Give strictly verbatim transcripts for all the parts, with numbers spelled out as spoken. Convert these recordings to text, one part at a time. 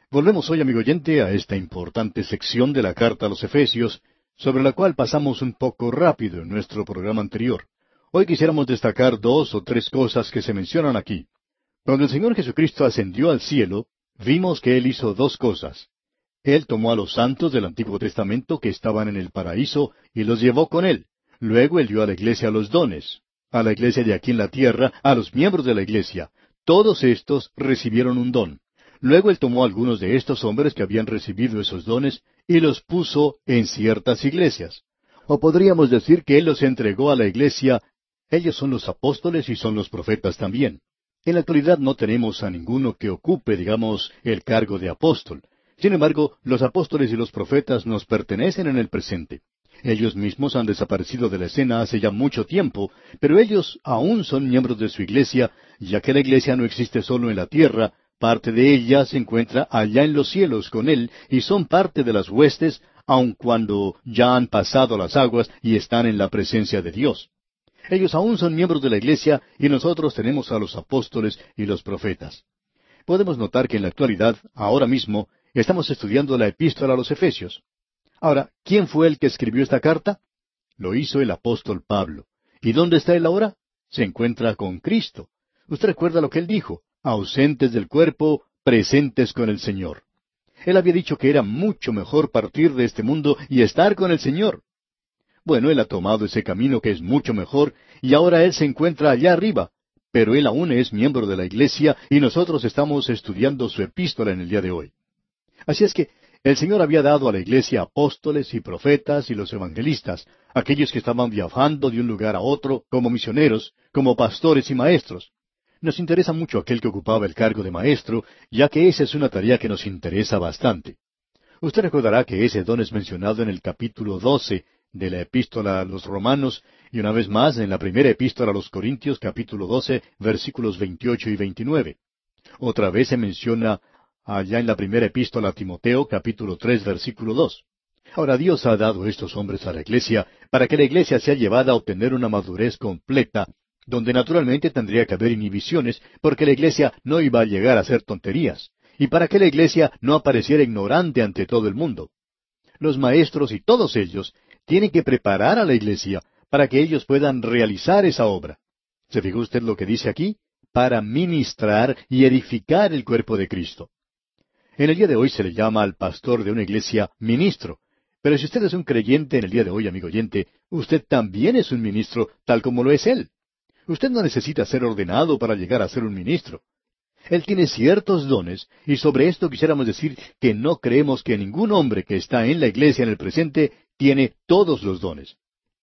Volvemos hoy, amigo oyente, a esta importante sección de la carta a los Efesios, sobre la cual pasamos un poco rápido en nuestro programa anterior. Hoy quisiéramos destacar dos o tres cosas que se mencionan aquí. Cuando el Señor Jesucristo ascendió al cielo, vimos que Él hizo dos cosas. Él tomó a los santos del Antiguo Testamento que estaban en el paraíso y los llevó con Él. Luego Él dio a la iglesia los dones. A la iglesia de aquí en la tierra, a los miembros de la iglesia. Todos estos recibieron un don. Luego Él tomó a algunos de estos hombres que habían recibido esos dones y los puso en ciertas iglesias. O podríamos decir que Él los entregó a la iglesia. Ellos son los apóstoles y son los profetas también. En la actualidad no tenemos a ninguno que ocupe, digamos, el cargo de apóstol. Sin embargo, los apóstoles y los profetas nos pertenecen en el presente. Ellos mismos han desaparecido de la escena hace ya mucho tiempo, pero ellos aún son miembros de su iglesia, ya que la iglesia no existe solo en la tierra, parte de ella se encuentra allá en los cielos con Él, y son parte de las huestes, aun cuando ya han pasado las aguas y están en la presencia de Dios. Ellos aún son miembros de la iglesia, y nosotros tenemos a los apóstoles y los profetas. Podemos notar que en la actualidad, ahora mismo, estamos estudiando la epístola a los Efesios. Ahora, ¿quién fue el que escribió esta carta? Lo hizo el apóstol Pablo. ¿Y dónde está él ahora? Se encuentra con Cristo. Usted recuerda lo que él dijo, ausentes del cuerpo, presentes con el Señor. Él había dicho que era mucho mejor partir de este mundo y estar con el Señor. Bueno, él ha tomado ese camino que es mucho mejor, y ahora él se encuentra allá arriba, pero él aún es miembro de la iglesia y nosotros estamos estudiando su epístola en el día de hoy. Así es que el Señor había dado a la iglesia apóstoles y profetas y los evangelistas, aquellos que estaban viajando de un lugar a otro como misioneros, como pastores y maestros. Nos interesa mucho aquel que ocupaba el cargo de maestro, ya que esa es una tarea que nos interesa bastante. Usted recordará que ese don es mencionado en el capítulo doce de la epístola a los Romanos, y una vez más en la primera epístola a los Corintios, capítulo doce, versículos veintiocho y veintinueve. Otra vez se menciona allá en la primera epístola a Timoteo, capítulo tres, versículo dos. Ahora Dios ha dado estos hombres a la iglesia para que la iglesia sea llevada a obtener una madurez completa, donde naturalmente tendría que haber inhibiciones, porque la iglesia no iba a llegar a hacer tonterías, y para que la iglesia no apareciera ignorante ante todo el mundo. Los maestros y todos ellos tienen que preparar a la iglesia para que ellos puedan realizar esa obra. ¿Se fijó usted lo que dice aquí? Para ministrar y edificar el cuerpo de Cristo. En el día de hoy se le llama al pastor de una iglesia ministro. Pero si usted es un creyente en el día de hoy, amigo oyente, usted también es un ministro, tal como lo es él. Usted no necesita ser ordenado para llegar a ser un ministro. Él tiene ciertos dones, y sobre esto quisiéramos decir que no creemos que ningún hombre que está en la iglesia en el presente tiene todos los dones.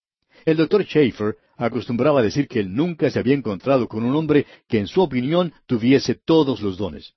El doctor Schaeffer acostumbraba a decir que él nunca se había encontrado con un hombre que en su opinión tuviese todos los dones.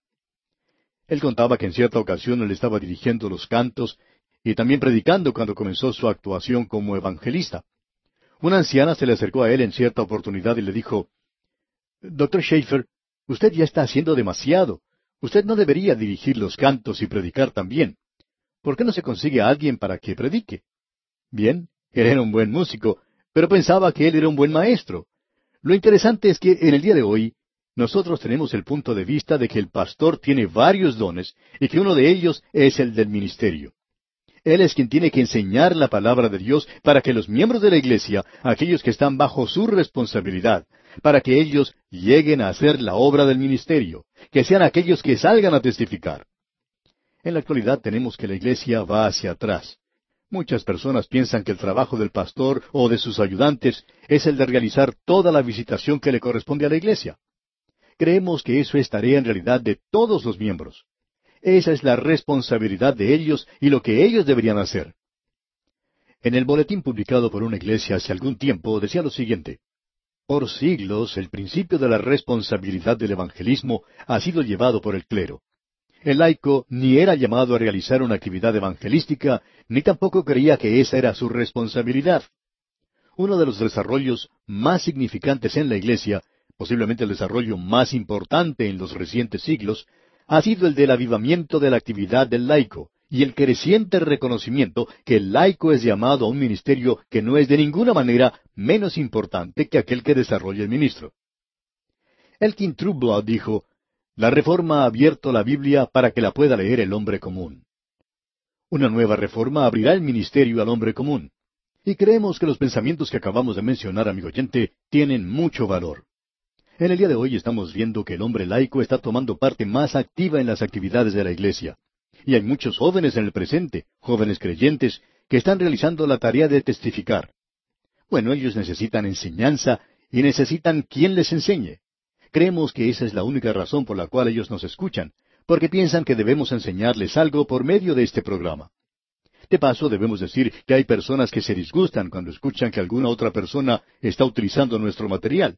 Él contaba que en cierta ocasión él estaba dirigiendo los cantos y también predicando cuando comenzó su actuación como evangelista. Una anciana se le acercó a él en cierta oportunidad y le dijo, «Doctor Schaeffer, usted ya está haciendo demasiado. Usted no debería dirigir los cantos y predicar también. ¿Por qué no se consigue a alguien para que predique?» Bien, él era un buen músico, pero pensaba que él era un buen maestro. Lo interesante es que en el día de hoy, nosotros tenemos el punto de vista de que el pastor tiene varios dones y que uno de ellos es el del ministerio. Él es quien tiene que enseñar la palabra de Dios para que los miembros de la iglesia, aquellos que están bajo su responsabilidad, para que ellos lleguen a hacer la obra del ministerio, que sean aquellos que salgan a testificar. En la actualidad tenemos que la iglesia va hacia atrás. Muchas personas piensan que el trabajo del pastor o de sus ayudantes es el de realizar toda la visitación que le corresponde a la iglesia. Creemos que eso es tarea en realidad de todos los miembros. Esa es la responsabilidad de ellos y lo que ellos deberían hacer. En el boletín publicado por una iglesia hace algún tiempo decía lo siguiente: por siglos el principio de la responsabilidad del evangelismo ha sido llevado por el clero. El laico ni era llamado a realizar una actividad evangelística, ni tampoco creía que esa era su responsabilidad. Uno de los desarrollos más significantes en la iglesia, posiblemente el desarrollo más importante en los recientes siglos, ha sido el del avivamiento de la actividad del laico y el creciente reconocimiento que el laico es llamado a un ministerio que no es de ninguna manera menos importante que aquel que desarrolla el ministro. Elkin Trueblood dijo, La Reforma ha abierto la Biblia para que la pueda leer el hombre común. Una nueva reforma abrirá el ministerio al hombre común. Y creemos que los pensamientos que acabamos de mencionar, amigo oyente, tienen mucho valor. En el día de hoy estamos viendo que el hombre laico está tomando parte más activa en las actividades de la iglesia. Y hay muchos jóvenes en el presente, jóvenes creyentes, que están realizando la tarea de testificar. Bueno, ellos necesitan enseñanza y necesitan quien les enseñe. Creemos que esa es la única razón por la cual ellos nos escuchan, porque piensan que debemos enseñarles algo por medio de este programa. De paso, debemos decir que hay personas que se disgustan cuando escuchan que alguna otra persona está utilizando nuestro material.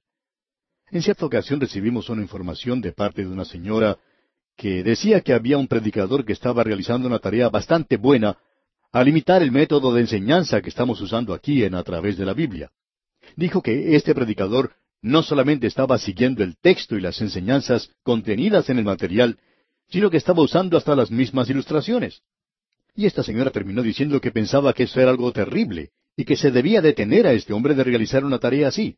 En cierta ocasión recibimos una información de parte de una señora que decía que había un predicador que estaba realizando una tarea bastante buena al imitar el método de enseñanza que estamos usando aquí en A Través de la Biblia. Dijo que este predicador no solamente estaba siguiendo el texto y las enseñanzas contenidas en el material, sino que estaba usando hasta las mismas ilustraciones. Y esta señora terminó diciendo que pensaba que eso era algo terrible, y que se debía detener a este hombre de realizar una tarea así.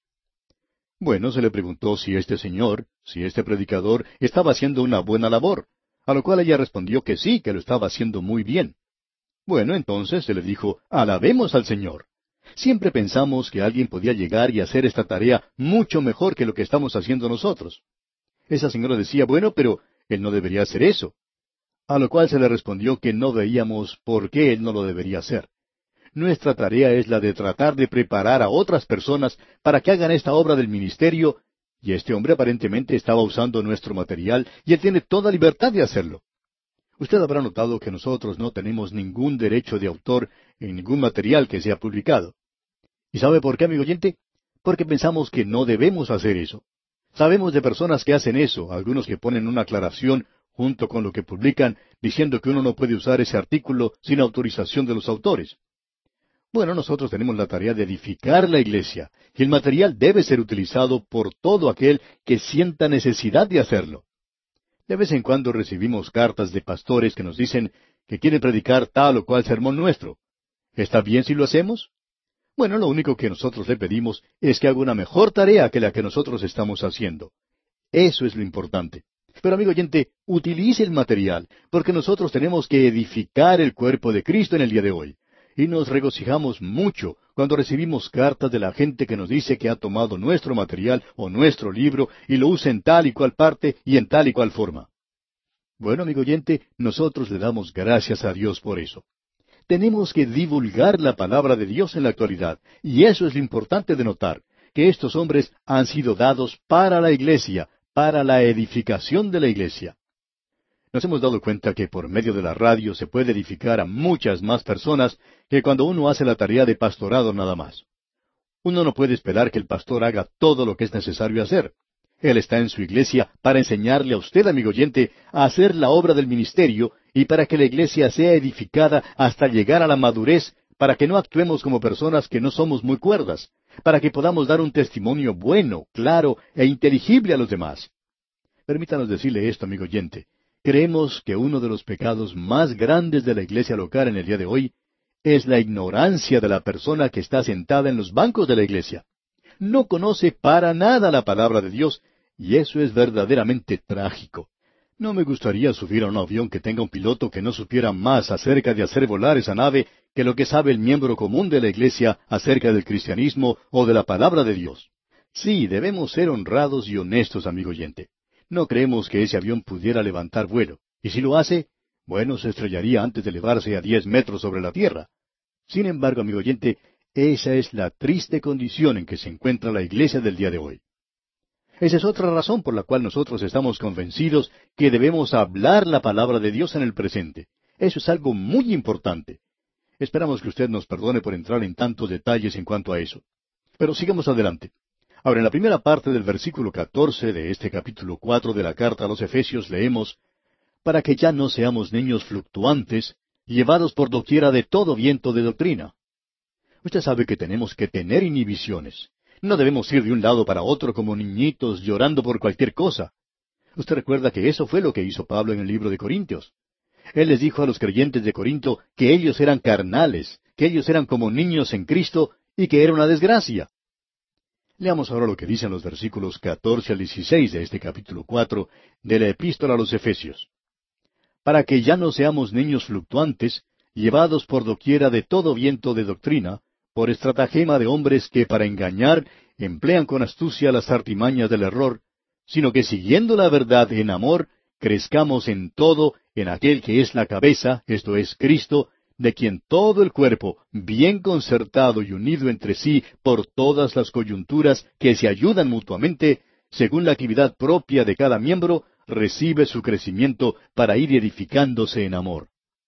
Bueno, se le preguntó si este señor, si este predicador, estaba haciendo una buena labor, a lo cual ella respondió que sí, que lo estaba haciendo muy bien. Bueno, entonces se le dijo, alabemos al Señor. Siempre pensamos que alguien podía llegar y hacer esta tarea mucho mejor que lo que estamos haciendo nosotros. Esa señora decía, bueno, pero él no debería hacer eso. A lo cual se le respondió que no veíamos por qué él no lo debería hacer. Nuestra tarea es la de tratar de preparar a otras personas para que hagan esta obra del ministerio, y este hombre aparentemente estaba usando nuestro material, y él tiene toda libertad de hacerlo. Usted habrá notado que nosotros no tenemos ningún derecho de autor en ningún material que sea publicado. ¿Y sabe por qué, amigo oyente? Porque pensamos que no debemos hacer eso. Sabemos de personas que hacen eso, algunos que ponen una aclaración junto con lo que publican, diciendo que uno no puede usar ese artículo sin autorización de los autores. Bueno, nosotros tenemos la tarea de edificar la iglesia, y el material debe ser utilizado por todo aquel que sienta necesidad de hacerlo. De vez en cuando recibimos cartas de pastores que nos dicen que quieren predicar tal o cual sermón nuestro. ¿Está bien si lo hacemos? Bueno, lo único que nosotros le pedimos es que haga una mejor tarea que la que nosotros estamos haciendo. Eso es lo importante. Pero, amigo oyente, utilice el material, porque nosotros tenemos que edificar el cuerpo de Cristo en el día de hoy. Y nos regocijamos mucho cuando recibimos cartas de la gente que nos dice que ha tomado nuestro material o nuestro libro y lo usa en tal y cual parte y en tal y cual forma. Bueno, amigo oyente, nosotros le damos gracias a Dios por eso. Tenemos que divulgar la palabra de Dios en la actualidad, y eso es lo importante de notar, que estos hombres han sido dados para la iglesia, para la edificación de la iglesia. Nos hemos dado cuenta que por medio de la radio se puede edificar a muchas más personas que cuando uno hace la tarea de pastorado nada más. Uno no puede esperar que el pastor haga todo lo que es necesario hacer. Él está en su iglesia para enseñarle a usted, amigo oyente, a hacer la obra del ministerio y para que la iglesia sea edificada hasta llegar a la madurez, para que no actuemos como personas que no somos muy cuerdas, para que podamos dar un testimonio bueno, claro e inteligible a los demás. Permítanos decirle esto, amigo oyente. Creemos que uno de los pecados más grandes de la iglesia local en el día de hoy es la ignorancia de la persona que está sentada en los bancos de la iglesia. No conoce para nada la palabra de Dios, y eso es verdaderamente trágico. No me gustaría subir a un avión que tenga un piloto que no supiera más acerca de hacer volar esa nave que lo que sabe el miembro común de la iglesia acerca del cristianismo o de la palabra de Dios. Sí, debemos ser honrados y honestos, amigo oyente. No creemos que ese avión pudiera levantar vuelo. Y si lo hace, bueno, se estrellaría antes de elevarse a diez metros sobre la tierra. Sin embargo, amigo oyente, esa es la triste condición en que se encuentra la iglesia del día de hoy. Esa es otra razón por la cual nosotros estamos convencidos que debemos hablar la palabra de Dios en el presente. Eso es algo muy importante. Esperamos que usted nos perdone por entrar en tantos detalles en cuanto a eso. Pero sigamos adelante. Ahora, en la primera parte del versículo catorce de este capítulo cuatro de la carta a los Efesios leemos, para que ya no seamos niños fluctuantes, llevados por doquiera de todo viento de doctrina. Usted sabe que tenemos que tener inhibiciones. No debemos ir de un lado para otro como niñitos llorando por cualquier cosa. Usted recuerda que eso fue lo que hizo Pablo en el libro de Corintios. Él les dijo a los creyentes de Corinto que ellos eran carnales, que ellos eran como niños en Cristo y que era una desgracia. Leamos ahora lo que dicen los versículos catorce al dieciséis de este capítulo cuatro de la Epístola a los Efesios. Para que ya no seamos niños fluctuantes, llevados por doquiera de todo viento de doctrina, por estratagema de hombres que para engañar emplean con astucia las artimañas del error, sino que siguiendo la verdad en amor, crezcamos en todo en aquel que es la cabeza, esto es Cristo, de quien todo el cuerpo, bien concertado y unido entre sí por todas las coyunturas que se ayudan mutuamente, según la actividad propia de cada miembro, recibe su crecimiento para ir edificándose en amor.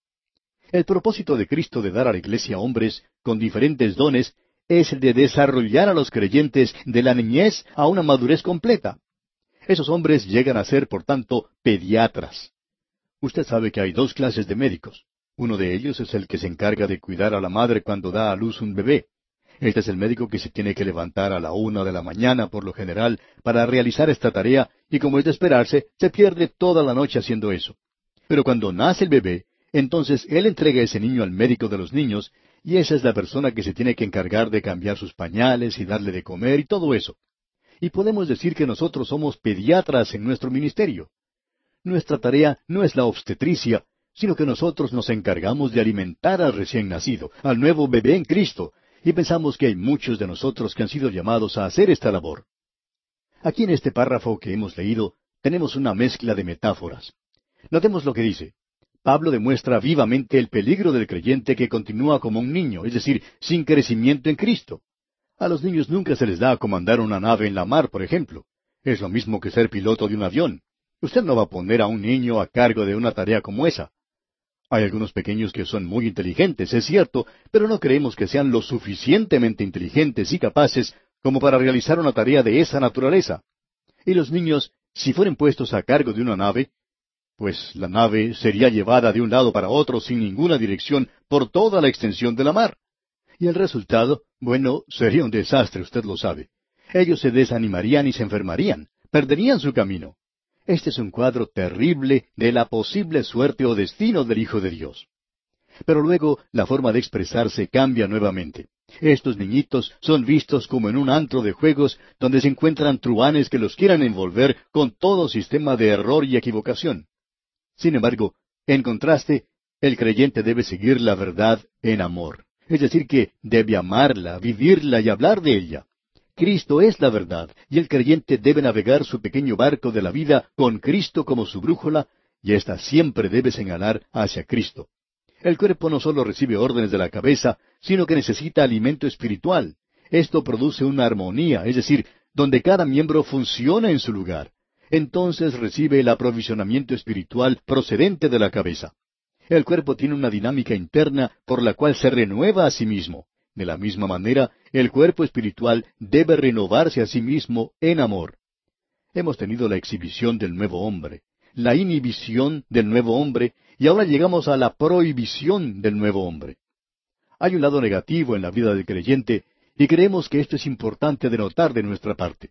El propósito de Cristo de dar a la iglesia hombres con diferentes dones es el de desarrollar a los creyentes de la niñez a una madurez completa. Esos hombres llegan a ser, por tanto, pediatras. Usted sabe que hay dos clases de médicos. Uno de ellos es el que se encarga de cuidar a la madre cuando da a luz un bebé. Este es el médico que se tiene que levantar a la una de la mañana, por lo general, para realizar esta tarea, y como es de esperarse, se pierde toda la noche haciendo eso. Pero cuando nace el bebé, entonces él entrega ese niño al médico de los niños, y esa es la persona que se tiene que encargar de cambiar sus pañales y darle de comer y todo eso. Y podemos decir que nosotros somos pediatras en nuestro ministerio. Nuestra tarea no es la obstetricia, sino que nosotros nos encargamos de alimentar al recién nacido, al nuevo bebé en Cristo, y pensamos que hay muchos de nosotros que han sido llamados a hacer esta labor. Aquí en este párrafo que hemos leído, tenemos una mezcla de metáforas. Notemos lo que dice. Pablo demuestra vivamente el peligro del creyente que continúa como un niño, es decir, sin crecimiento en Cristo. A los niños nunca se les da a comandar una nave en la mar, por ejemplo. Es lo mismo que ser piloto de un avión. Usted no va a poner a un niño a cargo de una tarea como esa. Hay algunos pequeños que son muy inteligentes, es cierto, pero no creemos que sean lo suficientemente inteligentes y capaces como para realizar una tarea de esa naturaleza. Y los niños, si fueren puestos a cargo de una nave, pues la nave sería llevada de un lado para otro sin ninguna dirección por toda la extensión de la mar. Y el resultado, bueno, sería un desastre, usted lo sabe. Ellos se desanimarían y se enfermarían, perderían su camino. Este es un cuadro terrible de la posible suerte o destino del Hijo de Dios. Pero luego la forma de expresarse cambia nuevamente. Estos niñitos son vistos como en un antro de juegos donde se encuentran truhanes que los quieran envolver con todo sistema de error y equivocación. Sin embargo, en contraste, el creyente debe seguir la verdad en amor. Es decir, que debe amarla, vivirla y hablar de ella. Cristo es la verdad, y el creyente debe navegar su pequeño barco de la vida con Cristo como su brújula, y ésta siempre debe señalar hacia Cristo. El cuerpo no solo recibe órdenes de la cabeza, sino que necesita alimento espiritual. Esto produce una armonía, es decir, donde cada miembro funciona en su lugar. Entonces recibe el aprovisionamiento espiritual procedente de la cabeza. El cuerpo tiene una dinámica interna por la cual se renueva a sí mismo. De la misma manera, el cuerpo espiritual debe renovarse a sí mismo en amor. Hemos tenido la exhibición del nuevo hombre, la inhibición del nuevo hombre, y ahora llegamos a la prohibición del nuevo hombre. Hay un lado negativo en la vida del creyente, y creemos que esto es importante de notar de nuestra parte.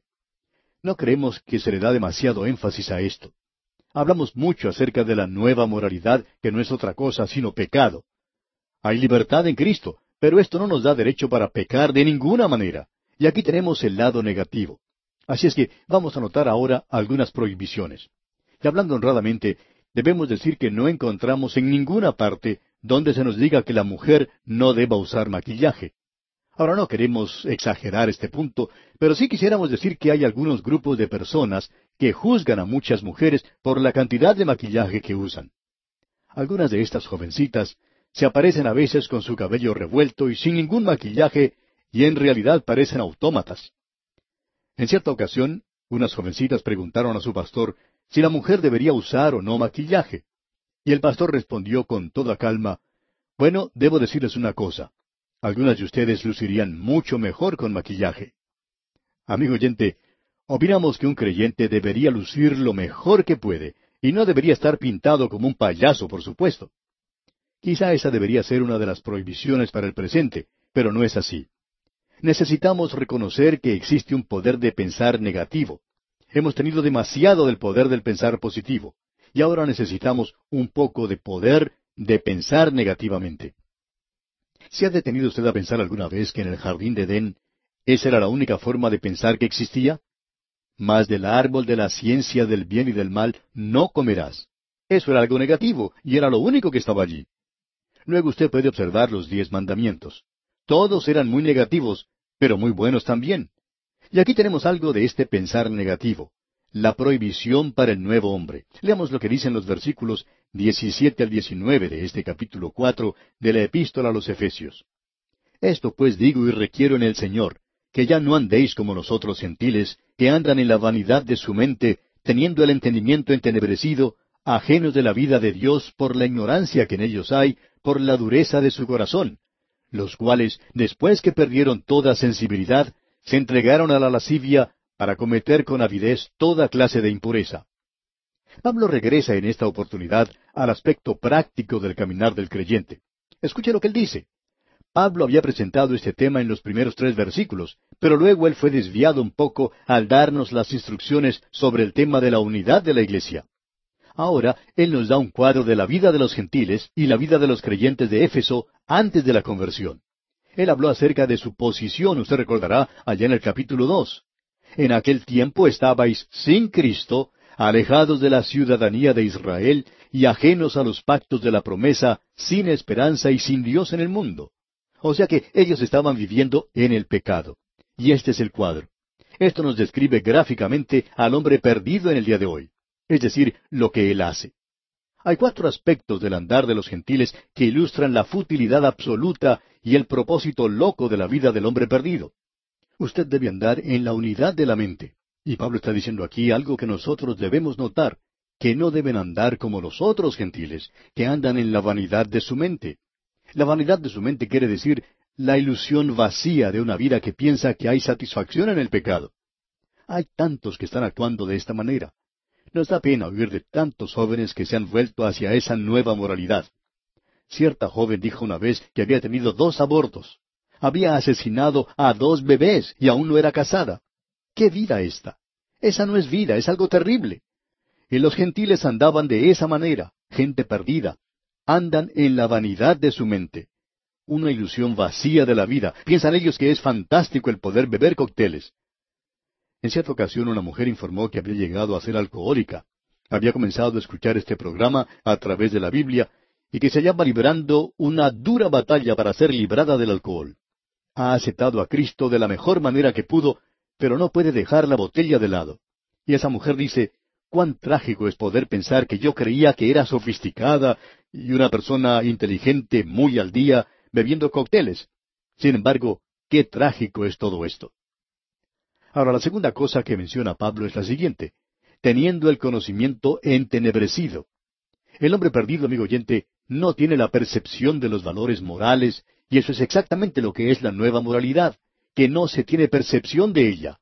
No creemos que se le da demasiado énfasis a esto. Hablamos mucho acerca de la nueva moralidad, que no es otra cosa sino pecado. Hay libertad en Cristo, pero esto no nos da derecho para pecar de ninguna manera. Y aquí tenemos el lado negativo. Así es que vamos a notar ahora algunas prohibiciones. Y hablando honradamente, debemos decir que no encontramos en ninguna parte donde se nos diga que la mujer no deba usar maquillaje. Ahora no queremos exagerar este punto, pero sí quisiéramos decir que hay algunos grupos de personas que juzgan a muchas mujeres por la cantidad de maquillaje que usan. Algunas de estas jovencitas se aparecen a veces con su cabello revuelto y sin ningún maquillaje, y en realidad parecen autómatas. En cierta ocasión, unas jovencitas preguntaron a su pastor si la mujer debería usar o no maquillaje. Y el pastor respondió con toda calma, «Bueno, debo decirles una cosa. Algunas de ustedes lucirían mucho mejor con maquillaje». Amigo oyente, opinamos que un creyente debería lucir lo mejor que puede, y no debería estar pintado como un payaso, por supuesto. Quizá esa debería ser una de las prohibiciones para el presente, pero no es así. Necesitamos reconocer que existe un poder de pensar negativo. Hemos tenido demasiado del poder del pensar positivo, y ahora necesitamos un poco de poder de pensar negativamente. ¿Se ha detenido usted a pensar alguna vez que en el jardín de Edén ¿Esa era la única forma de pensar que existía? Mas del árbol de la ciencia del bien y del mal no comerás. Eso era algo negativo, y era lo único que estaba allí. Luego usted puede observar los diez mandamientos. Todos eran muy negativos, pero muy buenos también. Y aquí tenemos algo de este pensar negativo, la prohibición para el nuevo hombre. Leamos lo que dicen los versículos diecisiete al diecinueve de este capítulo cuatro de la Epístola a los Efesios. Esto pues digo y requiero en el Señor, que ya no andéis como los otros gentiles, que andan en la vanidad de su mente, teniendo el entendimiento entenebrecido, ajenos de la vida de Dios por la ignorancia que en ellos hay, por la dureza de su corazón, los cuales, después que perdieron toda sensibilidad, se entregaron a la lascivia para cometer con avidez toda clase de impureza. Pablo regresa en esta oportunidad al aspecto práctico del caminar del creyente. Escuche lo que él dice. Pablo había presentado este tema en los primeros tres versículos, pero luego él fue desviado un poco al darnos las instrucciones sobre el tema de la unidad de la iglesia. Ahora él nos da un cuadro de la vida de los gentiles y la vida de los creyentes de Éfeso antes de la conversión. Él habló acerca de su posición, usted recordará, allá en el capítulo dos. En aquel tiempo estabais sin Cristo, alejados de la ciudadanía de Israel y ajenos a los pactos de la promesa, sin esperanza y sin Dios en el mundo. O sea que ellos estaban viviendo en el pecado. Y este es el cuadro. Esto nos describe gráficamente al hombre perdido en el día de hoy, es decir, lo que él hace. Hay cuatro aspectos del andar de los gentiles que ilustran la futilidad absoluta y el propósito loco de la vida del hombre perdido. Usted debe andar en la unidad de la mente. Y Pablo está diciendo aquí algo que nosotros debemos notar, que no deben andar como los otros gentiles, que andan en la vanidad de su mente. La vanidad de su mente quiere decir la ilusión vacía de una vida que piensa que hay satisfacción en el pecado. Hay tantos que están actuando de esta manera. Nos da pena oír de tantos jóvenes que se han vuelto hacia esa nueva moralidad. Cierta joven dijo una vez que había tenido dos abortos. Había asesinado a dos bebés y aún no era casada. ¿Qué vida esta? Esa no es vida, es algo terrible. Y los gentiles andaban de esa manera, gente perdida. Andan en la vanidad de su mente. Una ilusión vacía de la vida. Piensan ellos que es fantástico el poder beber cócteles. En cierta ocasión una mujer informó que había llegado a ser alcohólica. Había comenzado a escuchar este programa a través de la Biblia y que se hallaba librando una dura batalla para ser librada del alcohol. Ha aceptado a Cristo de la mejor manera que pudo, pero no puede dejar la botella de lado. Y esa mujer dice, cuán trágico es poder pensar que yo creía que era sofisticada y una persona inteligente muy al día bebiendo cócteles. Sin embargo, qué trágico es todo esto. Ahora, la segunda cosa que menciona Pablo es la siguiente, teniendo el conocimiento entenebrecido. El hombre perdido, amigo oyente, no tiene la percepción de los valores morales, y eso es exactamente lo que es la nueva moralidad, que no se tiene percepción de ella.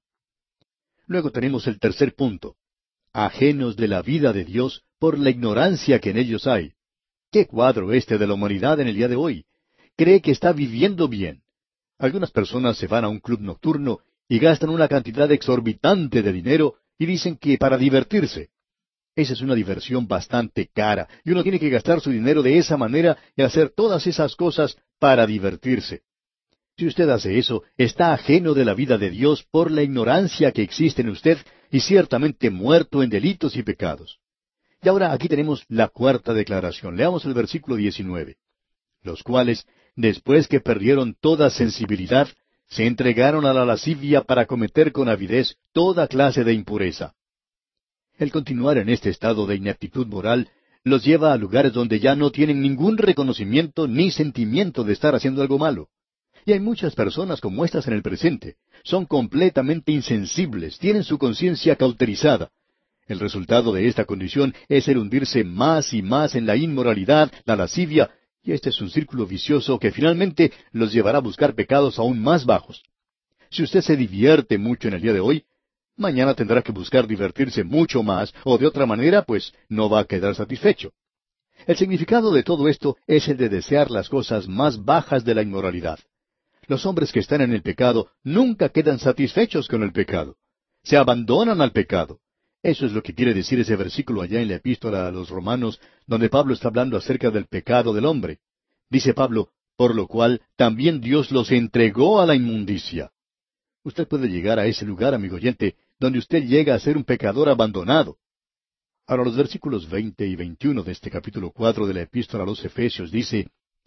Luego tenemos el tercer punto, ajenos de la vida de Dios por la ignorancia que en ellos hay. ¿Qué cuadro este de la humanidad en el día de hoy? Cree que está viviendo bien. Algunas personas se van a un club nocturno y gastan una cantidad exorbitante de dinero y dicen que para divertirse. Esa es una diversión bastante cara, y uno tiene que gastar su dinero de esa manera y hacer todas esas cosas para divertirse. Si usted hace eso, está ajeno de la vida de Dios por la ignorancia que existe en usted y ciertamente muerto en delitos y pecados. Y ahora aquí tenemos la cuarta declaración. Leamos el versículo diecinueve. Los cuales, después que perdieron toda sensibilidad, se entregaron a la lascivia para cometer con avidez toda clase de impureza. El continuar en este estado de ineptitud moral los lleva a lugares donde ya no tienen ningún reconocimiento ni sentimiento de estar haciendo algo malo. Y hay muchas personas como estas en el presente. Son completamente insensibles, tienen su conciencia cauterizada. El resultado de esta condición es el hundirse más y más en la inmoralidad, la lascivia, y este es un círculo vicioso que finalmente los llevará a buscar pecados aún más bajos. Si usted se divierte mucho en el día de hoy, mañana tendrá que buscar divertirse mucho más, o de otra manera, pues no va a quedar satisfecho. El significado de todo esto es el de desear las cosas más bajas de la inmoralidad. Los hombres que están en el pecado nunca quedan satisfechos con el pecado. Se abandonan al pecado. Eso es lo que quiere decir ese versículo allá en la epístola a los Romanos, donde Pablo está hablando acerca del pecado del hombre. Dice Pablo, por lo cual también Dios los entregó a la inmundicia. Usted puede llegar a ese lugar, amigo oyente, donde usted llega a ser un pecador abandonado. Ahora los versículos veinte y veintiuno de este capítulo cuatro de la Epístola a los Efesios dice,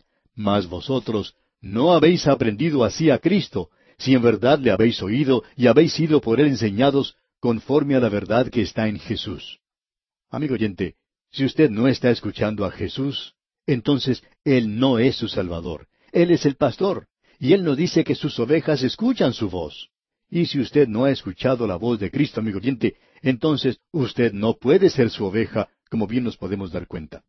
Mas vosotros no habéis aprendido así a Cristo, si en verdad le habéis oído y habéis sido por él enseñados conforme a la verdad que está en Jesús. Amigo oyente, si usted no está escuchando a Jesús, entonces Él no es su Salvador. Él es el pastor, y Él nos dice que sus ovejas escuchan su voz. Y si usted no ha escuchado la voz de Cristo, amigo oyente, entonces usted no puede ser su oveja, como bien nos podemos dar cuenta.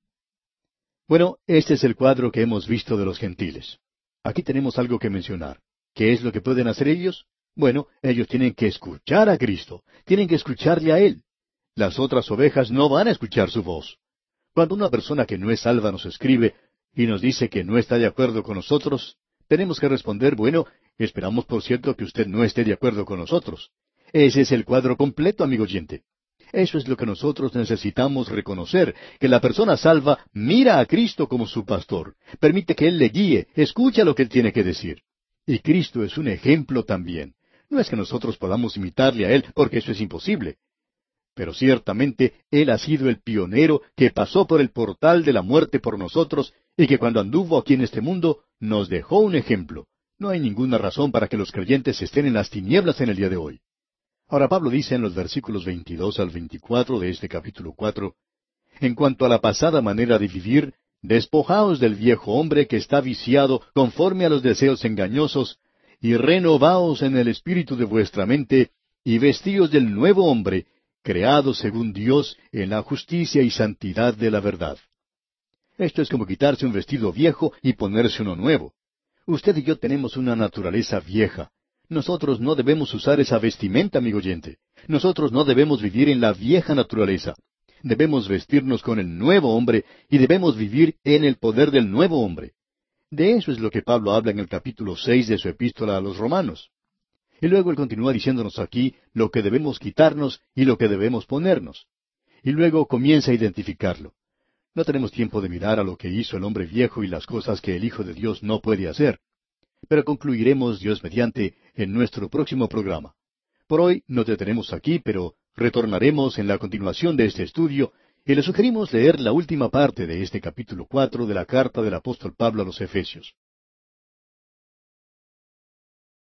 Bueno, este es el cuadro que hemos visto de los gentiles. Aquí tenemos algo que mencionar. ¿Qué es lo que pueden hacer ellos? Bueno, ellos tienen que escuchar a Cristo, tienen que escucharle a Él. Las otras ovejas no van a escuchar su voz. Cuando una persona que no es salva nos escribe y nos dice que no está de acuerdo con nosotros, tenemos que responder, bueno, esperamos por cierto que usted no esté de acuerdo con nosotros. Ese es el cuadro completo, amigo oyente. Eso es lo que nosotros necesitamos reconocer, que la persona salva mira a Cristo como su pastor, permite que Él le guíe, escucha lo que Él tiene que decir. Y Cristo es un ejemplo también. No es que nosotros podamos imitarle a Él, porque eso es imposible. Pero ciertamente Él ha sido el pionero que pasó por el portal de la muerte por nosotros y que cuando anduvo aquí en este mundo nos dejó un ejemplo. No hay ninguna razón para que los creyentes estén en las tinieblas en el día de hoy. Ahora Pablo dice en los versículos veintidós al veinticuatro de este capítulo cuatro, En cuanto a la pasada manera de vivir, despojaos del viejo hombre que está viciado conforme a los deseos engañosos, y renovaos en el espíritu de vuestra mente, y vestíos del nuevo hombre, creado según Dios en la justicia y santidad de la verdad. Esto es como quitarse un vestido viejo y ponerse uno nuevo. Usted y yo tenemos una naturaleza vieja. Nosotros no debemos usar esa vestimenta, amigo oyente. Nosotros no debemos vivir en la vieja naturaleza. Debemos vestirnos con el nuevo hombre y debemos vivir en el poder del nuevo hombre. De eso es lo que Pablo habla en el capítulo seis de su epístola a los Romanos. Y luego él continúa diciéndonos aquí lo que debemos quitarnos y lo que debemos ponernos. Y luego comienza a identificarlo. No tenemos tiempo de mirar a lo que hizo el hombre viejo y las cosas que el Hijo de Dios no puede hacer. Pero concluiremos, Dios mediante, en nuestro próximo programa. Por hoy nos detenemos aquí, pero retornaremos en la continuación de este estudio y le sugerimos leer la última parte de este capítulo cuatro de la carta del apóstol Pablo a los Efesios.